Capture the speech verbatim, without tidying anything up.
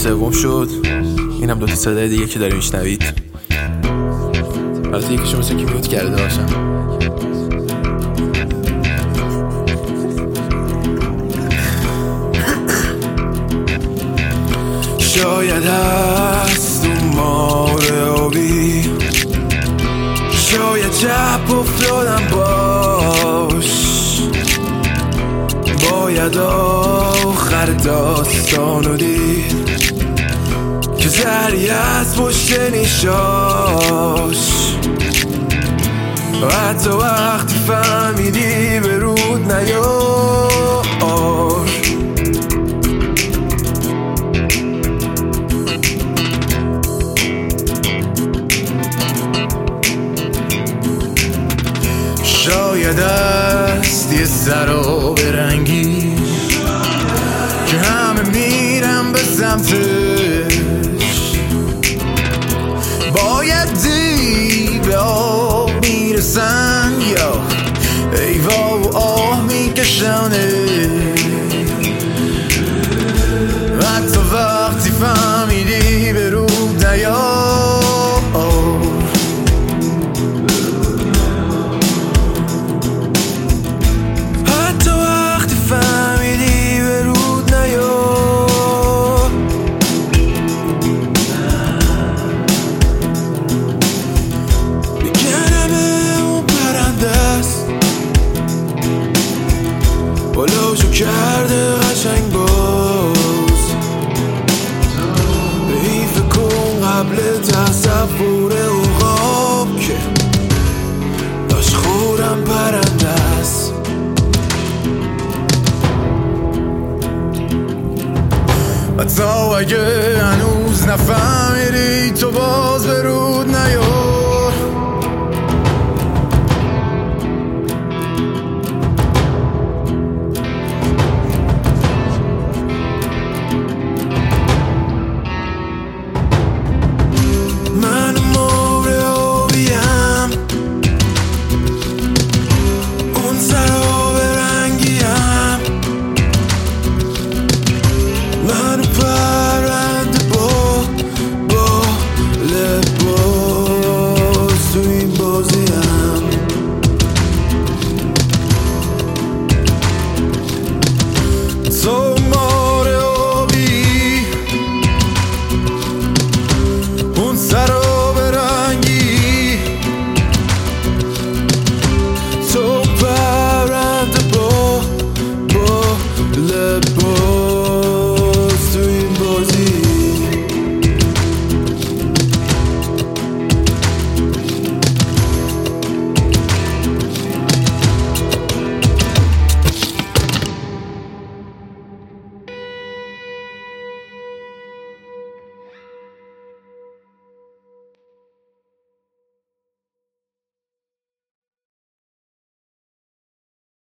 سوم شد. اینم دوتا صدای دیگه که داری میشنوید. البته یکیشو مثل که میوت کرده باشم. شاید هست مار آبی، شاید جب افتادم باش، باید آخر داستانو دید که زری از پشت نیشاش. حتی وقتی فهمیدی به رود نیار، شاید است یه سراب رنگی که همه میرم به سمتش، باید دی به آب میرسن یا ایوا و آه میکشنه. حتی وقتی فهمیدی به رود نیار، بلاشو کرده قشنگ باز. به این فکر کن قبل تصور اوقاب که داشت خورم پرنده است. حتی اگه هنوز نفهمیدی تو باز به رود نیار،